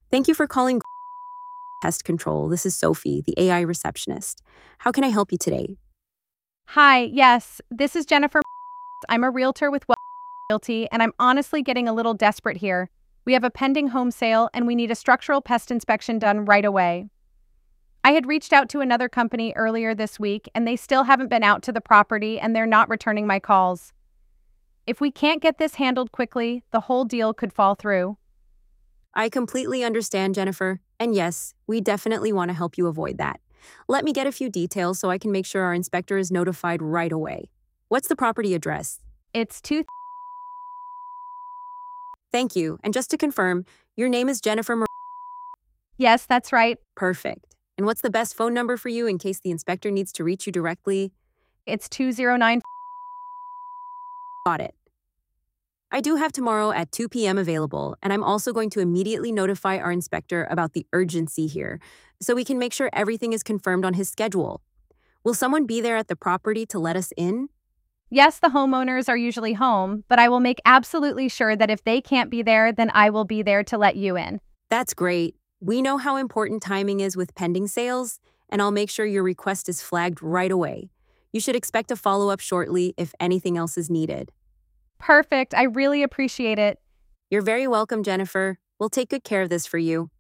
Thank you for calling Pest Control. This is Sophie, the AI receptionist. How can I help you today? Hi, yes, this is Jennifer. I'm a realtor with Well Realty, and I'm honestly getting a little desperate here. We have a pending home sale, and we need a structural pest inspection done right away. I had reached out to another company earlier this week, and they still haven't been out to the property, and they're not returning my calls. If we can't get this handled quickly, the whole deal could fall through. I completely understand, Jennifer. And yes, we definitely want to help you avoid that. Let me get a few details so I can make sure our inspector is notified right away. What's the property address? It's too. Thank you. And just to confirm, your name is Jennifer Yes, that's right. Perfect. And what's the best phone number for you in case the inspector needs to reach you directly? It's 209. Got it. I do have tomorrow at 2 p.m. available, and I'm also going to immediately notify our inspector about the urgency here so we can make sure everything is confirmed on his schedule. Will someone be there at the property to let us in? Yes, the homeowners are usually home, but I will make absolutely sure that if they can't be there, then I will be there to let you in. That's great. We know how important timing is with pending sales, and I'll make sure your request is flagged right away. You should expect a follow-up shortly if anything else is needed. Perfect. I really appreciate it. You're very welcome, Jennifer. We'll take good care of this for you.